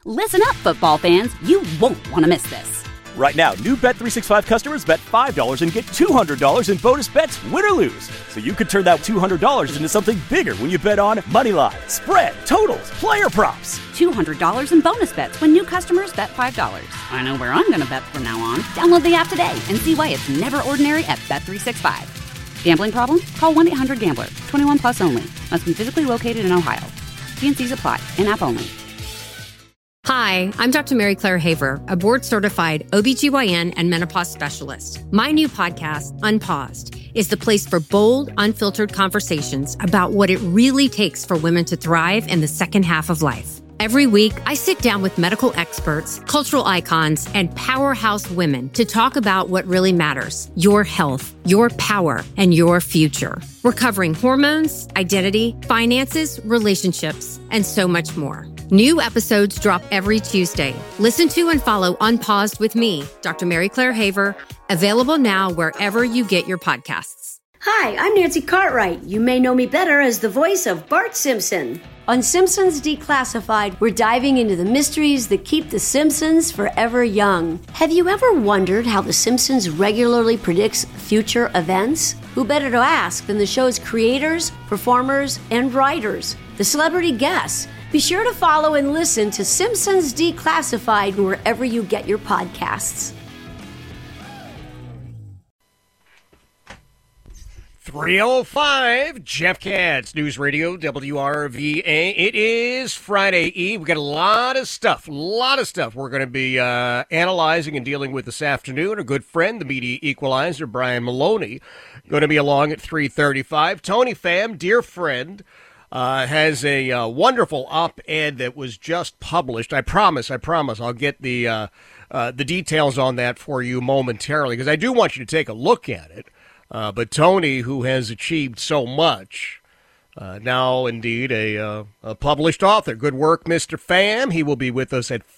Listen up, football fans. You won't want to miss this. Right now, new Bet365 customers bet $5 and get $200 in bonus bets, win or lose. So you could turn that $200 into something bigger when you bet on money line, spread, totals, player props. $200 in bonus bets when new customers bet $5. I know where I'm going to bet from now on. Download the app today and see why it's never ordinary at Bet365. Gambling problem? Call 1-800-GAMBLER. 21 plus only. Must be physically located in Ohio. T&Cs apply. In-app only. Hi, I'm Dr. Mary Claire Haver, a board-certified OBGYN and menopause specialist. My new podcast, Unpaused, is the place for bold, unfiltered conversations about what it really takes for women to thrive in the second half of life. Every week, I sit down with medical experts, cultural icons, and powerhouse women to talk about what really matters: your health, your power, and your future. We're covering hormones, identity, finances, relationships, and so much more. New episodes drop every Tuesday. Listen to and follow Unpaused with me, Dr. Mary Claire Haver, available now wherever you get your podcasts. Hi, I'm Nancy Cartwright. You may know me better as the voice of Bart Simpson. On Simpsons Declassified, we're diving into the mysteries that keep the Simpsons forever young. Have you ever wondered how the Simpsons regularly predicts future events? Who better to ask than the show's creators, performers, and writers, the celebrity guests? Be sure to follow and listen to Simpsons Declassified wherever you get your podcasts. 3:05, Jeff Katz, News Radio, WRVA. It is Friday Eve. We've got a lot of stuff we're going to be analyzing and dealing with this afternoon. Our good friend, the media equalizer, Brian Maloney, going to be along at 3:35. Tony Pham, dear friend, has a wonderful op-ed that was just published. I promise I'll get the details on that for you momentarily, because I do want you to take a look at it. But Tony, who has achieved so much, now indeed a published author. Good work, Mr. Pham. He will be with us at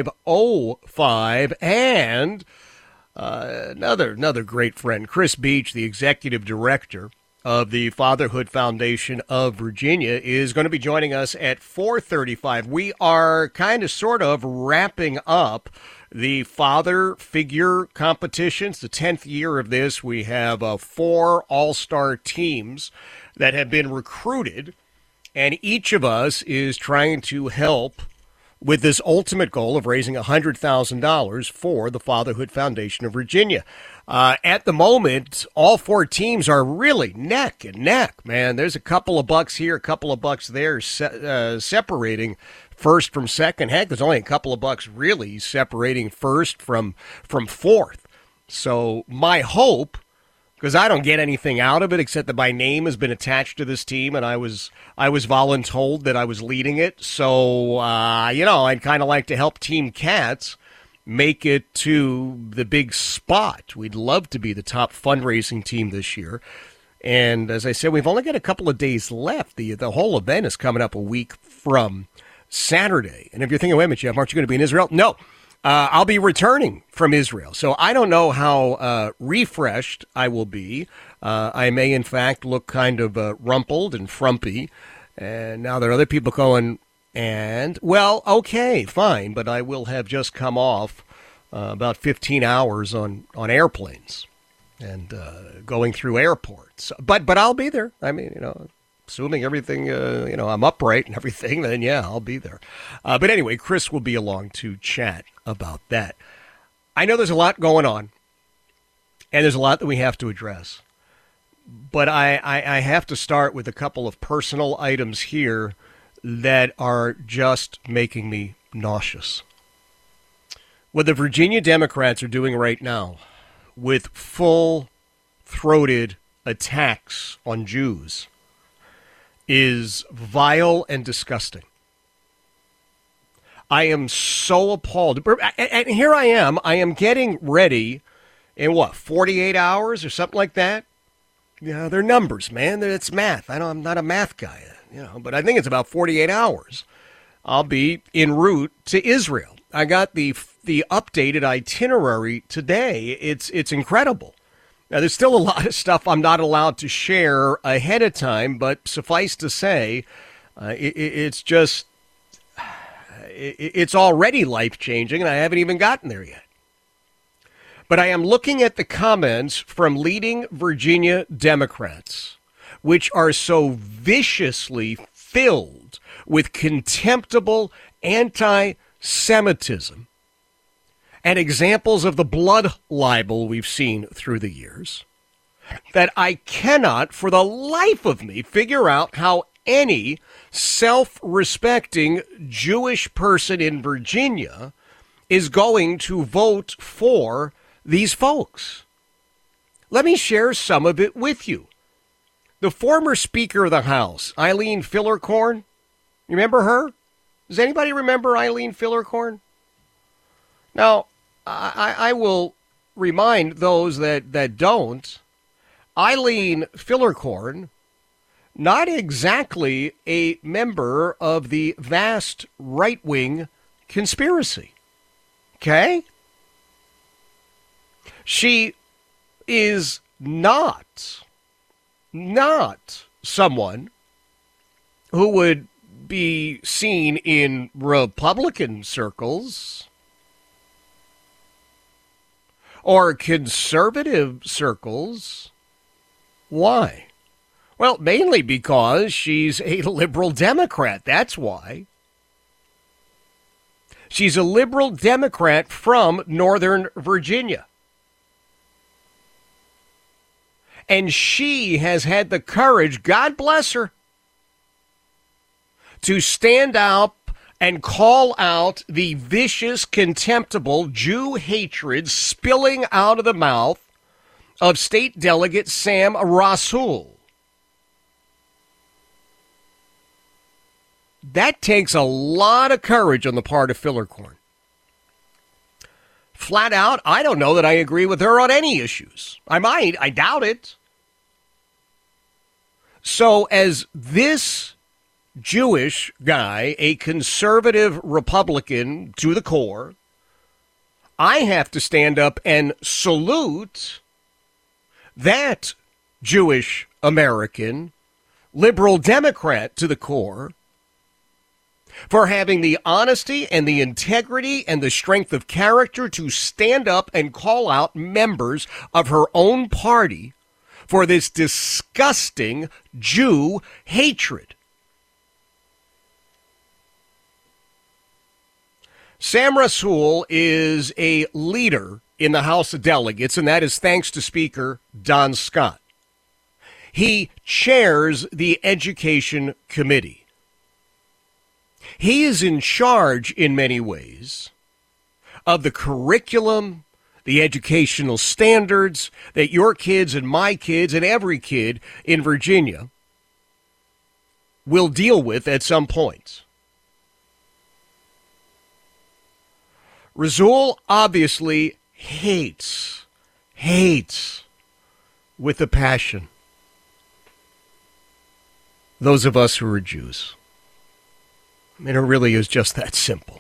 5:05. And another great friend, Chris Beach, the executive director of the Fatherhood Foundation of Virginia, is going to be joining us at 4:35. We are kind of sort of wrapping up the father figure competitions, the 10th year of this. We have 4 all-star teams that have been recruited, and each of us is trying to help with this ultimate goal of raising $100,000 for the Fatherhood Foundation of Virginia. At the moment, all 4 teams are really neck and neck, man. There's a couple of bucks here, a couple of bucks there, separating first from second. Heck, there's only a couple of bucks really separating first from fourth. So my hope, because I don't get anything out of it except that my name has been attached to this team, and I was voluntold that I was leading it. So I'd kind of like to help Team Cats make it to the big spot. We'd love to be the top fundraising team this year. And as I said, we've only got a couple of days left. The whole event is coming up a week from Saturday. And if you're thinking, wait a minute, Jeff, aren't you going to be in Israel? No, I'll be returning from Israel. So I don't know how refreshed I will be. I may, in fact, look kind of rumpled and frumpy. And now there are other people going, and, well, okay, fine, but I will have just come off about 15 hours on airplanes and going through airports. But I'll be there. I mean, assuming everything, I'm upright and everything, then yeah, I'll be there. But anyway, Chris will be along to chat about that. I know there's a lot going on, and there's a lot that we have to address. But I have to start with a couple of personal items here that are just making me nauseous. What the Virginia Democrats are doing right now with full-throated attacks on Jews is vile and disgusting. I am so appalled. And here I am getting ready in 48 hours or something like that? Yeah, they're numbers, man. It's math. I'm not a math guy, but I think it's about 48 hours. I'll be en route to Israel. I got the updated itinerary today. It's incredible. Now, there's still a lot of stuff I'm not allowed to share ahead of time, but suffice to say, it's it's already life-changing, and I haven't even gotten there yet. But I am looking at the comments from leading Virginia Democrats, which are so viciously filled with contemptible anti-Semitism and examples of the blood libel we've seen through the years, that I cannot for the life of me figure out how any self-respecting Jewish person in Virginia is going to vote for these folks. Let me share some of it with you. The former Speaker of the House, Eileen Fillerkorn, remember her? Does anybody remember Eileen Fillerkorn? Now, I will remind those that don't, Eileen Fillerkorn, not exactly a member of the vast right-wing conspiracy. Okay? She is not someone who would be seen in Republican circles or conservative circles. Why? Well, mainly because she's a liberal Democrat. That's why. She's a liberal Democrat from Northern Virginia. And she has had the courage, God bless her, to stand up and call out the vicious, contemptible Jew hatred spilling out of the mouth of State Delegate Sam Rasool. That takes a lot of courage on the part of Fillerkorn. Flat out, I don't know that I agree with her on any issues. I might, I doubt it. So as this Jewish guy, a conservative Republican to the core, I have to stand up and salute that Jewish American, liberal Democrat to the core, for having the honesty and the integrity and the strength of character to stand up and call out members of her own party for this disgusting Jew hatred. Sam Rasool is a leader in the House of Delegates, and that is thanks to Speaker Don Scott. He chairs the Education Committee. He is in charge, in many ways, of the curriculum, the educational standards that your kids and my kids and every kid in Virginia will deal with at some point. Rasool obviously hates with a passion those of us who are Jews. I mean, it really is just that simple.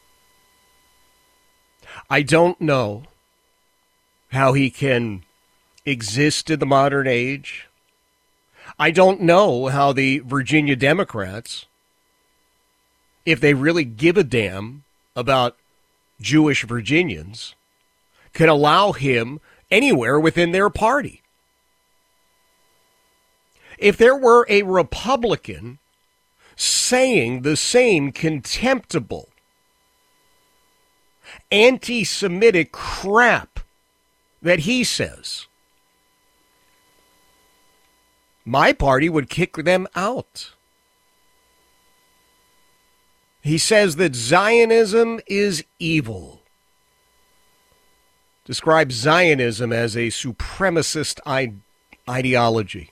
I don't know how he can exist in the modern age. I don't know how the Virginia Democrats, if they really give a damn about Jewish Virginians, can allow him anywhere within their party. If there were a Republican saying the same contemptible, anti-Semitic crap that he says, my party would kick them out. He says that Zionism is evil. Describes Zionism as a supremacist ideology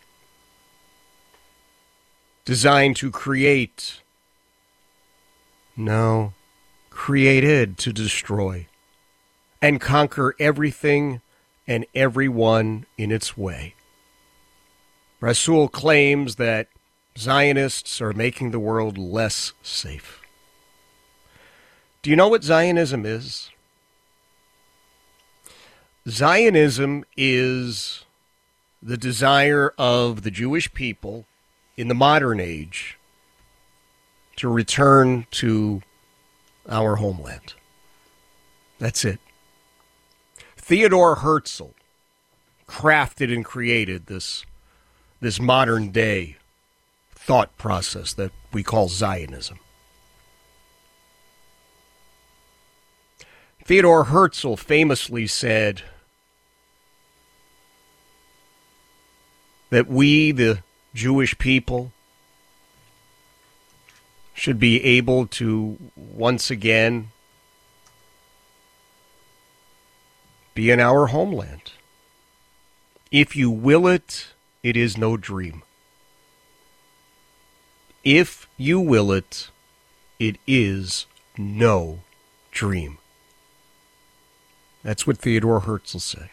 designed to create, created to destroy and conquer everything and everyone in its way. Rasool claims that Zionists are making the world less safe. Do you know what Zionism is? Zionism is the desire of the Jewish people in the modern age to return to our homeland. That's it. Theodore Herzl crafted and created this modern day thought process that we call Zionism. Theodore Herzl famously said that we, the Jewish people, should be able to once again be in our homeland. If you will it, it is no dream. If you will it, it is no dream. That's what Theodore Herzl said.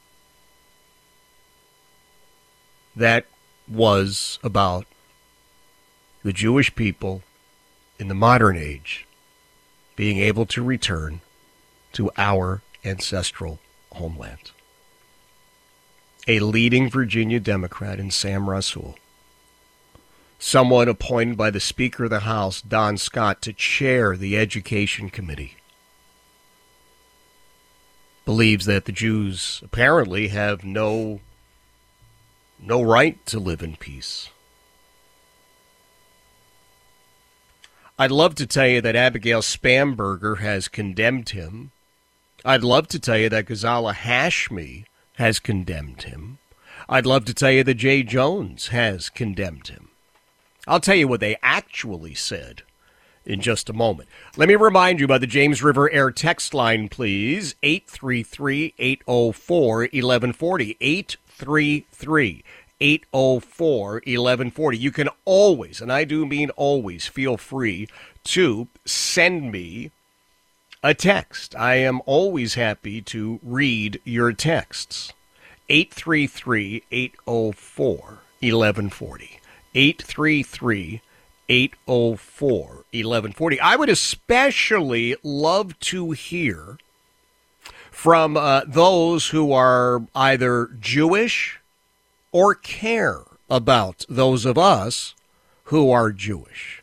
That was about the Jewish people in the modern age being able to return to our ancestral homeland. A leading Virginia Democrat in Sam Rasool, someone appointed by the Speaker of the House, Don Scott, to chair the Education Committee, believes that the Jews apparently have no right to live in peace. I'd love to tell you that Abigail Spanberger has condemned him. I'd love to tell you that Ghazala Hashmi has condemned him. I'd love to tell you that Jay Jones has condemned him. I'll tell you what they actually said in just a moment. Let me remind you about the James River Air text line, please. 833-804-1140. 833-804-1140. You can always, and I do mean always, feel free to send me a text. I am always happy to read your texts. 833-804-1140. 833-804-1140. I would especially love to hear from those who are either Jewish or care about those of us who are Jewish.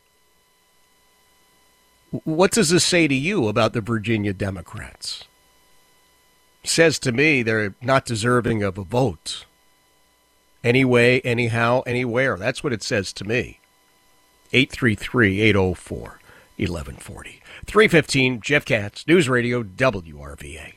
What does this say to you about the Virginia Democrats? Says to me they're not deserving of a vote. Anyway, anyhow, anywhere. That's what it says to me. 833-804-1140. 315, Jeff Katz, News Radio WRVA.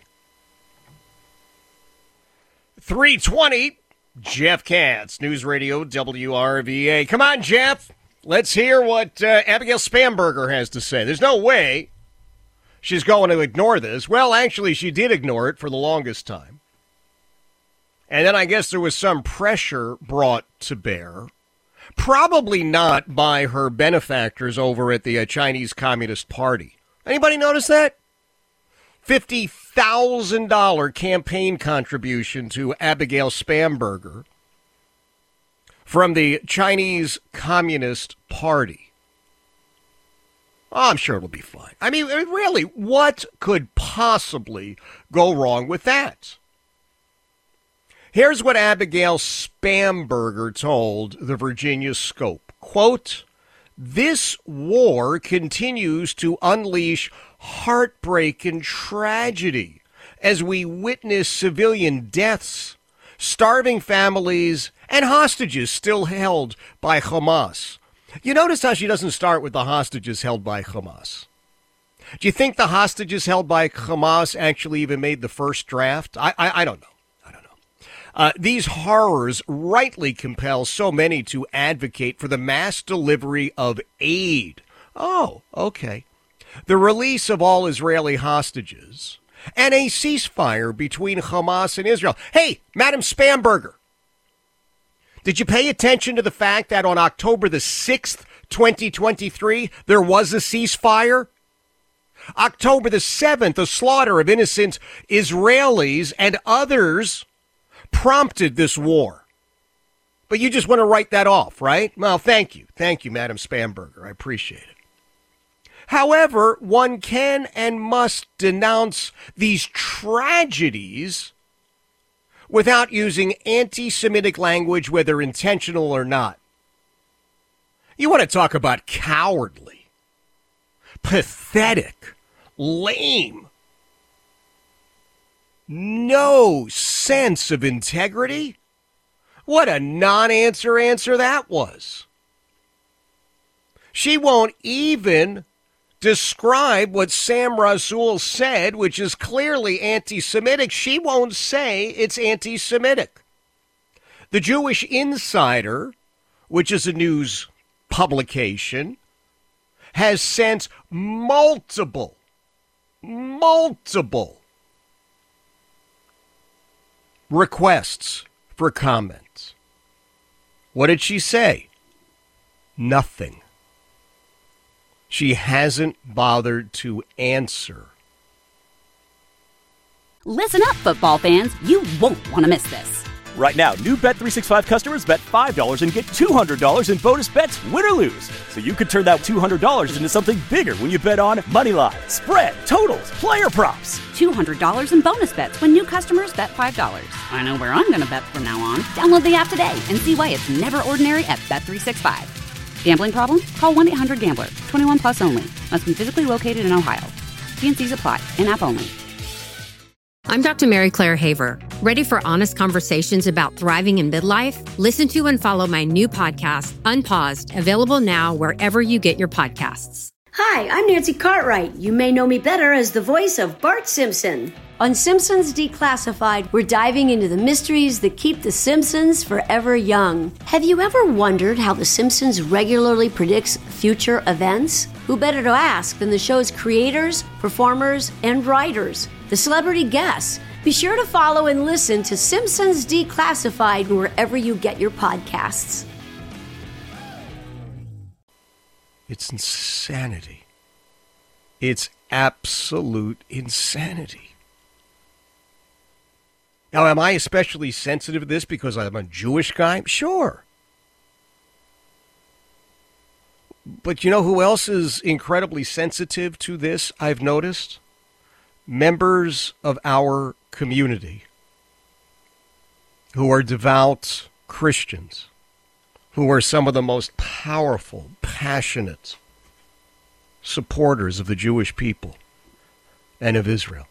320, Jeff Katz, News Radio WRVA. Come on, Jeff. Let's hear what Abigail Spanberger has to say. There's no way she's going to ignore this. Well, actually, she did ignore it for the longest time. And then I guess there was some pressure brought to bear. Probably not by her benefactors over at the Chinese Communist Party. Anybody notice that? $50,000 campaign contribution to Abigail Spanberger from the Chinese Communist Party. Oh, I'm sure it'll be fine. I mean, really, what could possibly go wrong with that? Here's what Abigail Spanberger told the Virginia Scope. Quote, "This war continues to unleash heartbreak and tragedy as we witness civilian deaths, starving families, and hostages still held by Hamas." You notice how she doesn't start with the hostages held by Hamas. Do you think the hostages held by Hamas actually even made the first draft? I don't know. These horrors rightly compel so many to advocate for the mass delivery of aid. Oh, okay. The release of all Israeli hostages and a ceasefire between Hamas and Israel. Hey, Madam Spanberger, did you pay attention to the fact that on October the 6th, 2023, there was a ceasefire? October the 7th, a slaughter of innocent Israelis and others prompted this war. But you just want to write that off, right? Well, thank you. Thank you, Madam Spanberger. I appreciate it. However, one can and must denounce these tragedies without using anti-Semitic language, whether intentional or not. You want to talk about cowardly, pathetic lame. No sense of integrity. What a non-answer answer that was. She won't even describe what Sam Rasool said, which is clearly anti-Semitic. She won't say it's anti-Semitic. The Jewish Insider, which is a news publication, has sent multiple requests for comments. What did she say? Nothing. She hasn't bothered to answer. Listen up, football fans. You won't want to miss this. Right now, new Bet365 customers bet $5 and get $200 in bonus bets, win or lose. So you could turn that $200 into something bigger when you bet on moneyline, spread, totals, player props. $200 in bonus bets when new customers bet $5. I know where I'm going to bet from now on. Download the app today and see why it's never ordinary at Bet365. Gambling problem? Call 1-800-GAMBLER. 21 plus only. Must be physically located in Ohio. T&Cs apply. In-app only. I'm Dr. Mary Claire Haver. Ready for honest conversations about thriving in midlife? Listen to and follow my new podcast, Unpaused, available now wherever you get your podcasts. Hi, I'm Nancy Cartwright. You may know me better as the voice of Bart Simpson. On Simpsons Declassified, we're diving into the mysteries that keep the Simpsons forever young. Have you ever wondered how the Simpsons regularly predicts future events? Who better to ask than the show's creators, performers, and writers? The celebrity guests. Be sure to follow and listen to Simpsons Declassified wherever you get your podcasts. It's insanity. It's absolute insanity. Now, am I especially sensitive to this because I'm a Jewish guy? Sure. But you know who else is incredibly sensitive to this, I've noticed? Members of our community who are devout Christians, who are some of the most powerful, passionate supporters of the Jewish people and of Israel.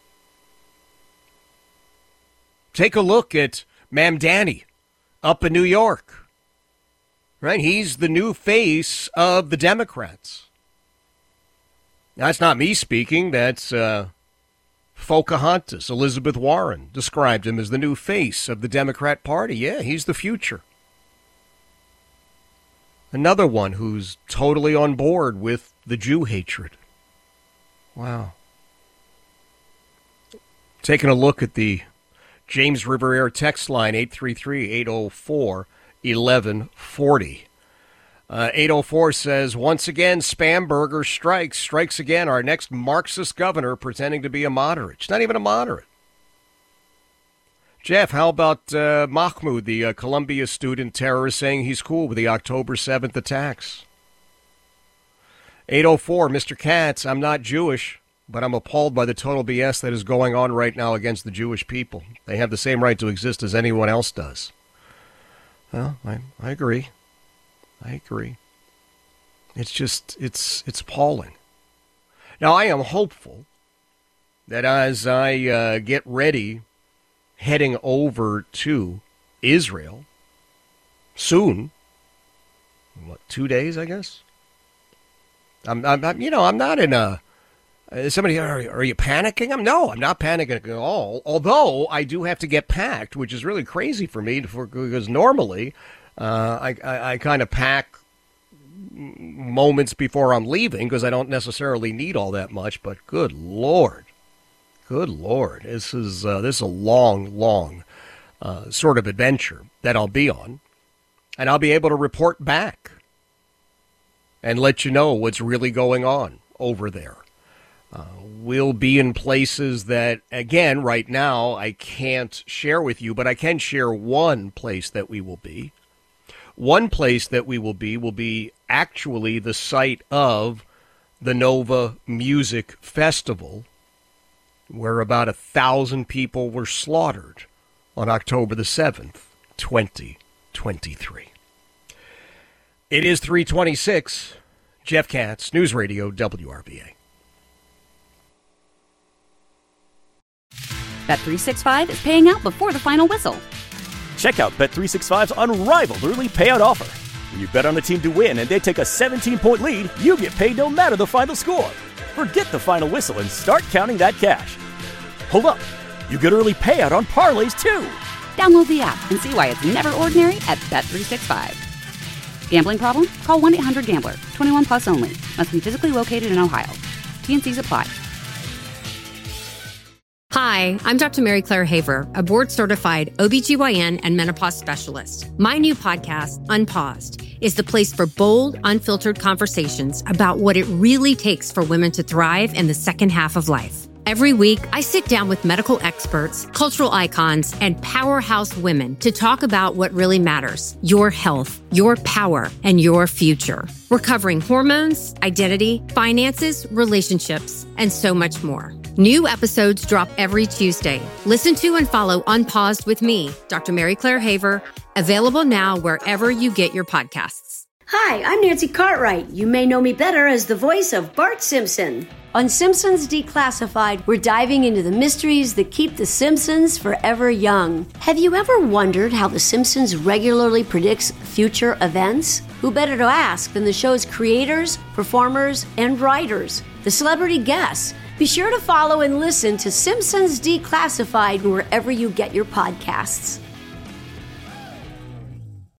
Take a look at Mamdani up in New York. Right? He's the new face of the Democrats. That's not me speaking. That's Pocahontas, Elizabeth Warren, described him as the new face of the Democrat Party. Yeah, he's the future. Another one who's totally on board with the Jew hatred. Wow. Taking a look at the James River Air text line, 833-804-1140. 804 says, once again, Spamberger strikes again. Our next Marxist governor pretending to be a moderate. She's not even a moderate. Jeff, how about Mahmoud, the Columbia student terrorist, saying he's cool with the October 7th attacks? 804, Mr. Katz, I'm not Jewish, but I'm appalled by the total BS that is going on right now against the Jewish people. They have the same right to exist as anyone else does. Well, I agree. I agree. It's just, it's appalling. Now, I am hopeful that as I get ready, heading over to Israel soon, 2 days, I guess? I'm not in a, somebody, are you panicking? No, I'm not panicking at all. Although I do have to get packed, which is really crazy for me because normally I kind of pack moments before I'm leaving because I don't necessarily need all that much. But good Lord, this is a long sort of adventure that I'll be on, and I'll be able to report back and let you know what's really going on over there. We'll be in places that, again, right now I can't share with you, but I can share one place that we will be. One place that we will be actually the site of the Nova Music Festival, where about 1,000 people were slaughtered on October the 7th, 2023. It is 3:26. Jeff Katz, News Radio WRVA. Bet365 is paying out before the final whistle. Check out Bet365's unrivaled early payout offer. When you bet on a team to win and they take a 17-point lead, you get paid no matter the final score. Forget the final whistle and start counting that cash. Hold up. You get early payout on parlays, too. Download the app and see why it's never ordinary at Bet365. Gambling problem? Call 1-800-GAMBLER. 21 plus only. Must be physically located in Ohio. T&Cs apply. Hi, I'm Dr. Mary Claire Haver, a board-certified OBGYN and menopause specialist. My new podcast, Unpaused, is the place for bold, unfiltered conversations about what it really takes for women to thrive in the second half of life. Every week, I sit down with medical experts, cultural icons, and powerhouse women to talk about what really matters: your health, your power, and your future. We're covering hormones, identity, finances, relationships, and so much more. New episodes drop every Tuesday. Listen to and follow Unpaused with me, Dr. Mary Claire Haver, available now wherever you get your podcasts. Hi, I'm Nancy Cartwright. You may know me better as the voice of Bart Simpson. On Simpsons Declassified, we're diving into the mysteries that keep the Simpsons forever young. Have you ever wondered how The Simpsons regularly predicts future events? Who better to ask than the show's creators, performers, and writers, the celebrity guests? Be sure to follow and listen to Simpsons Declassified wherever you get your podcasts.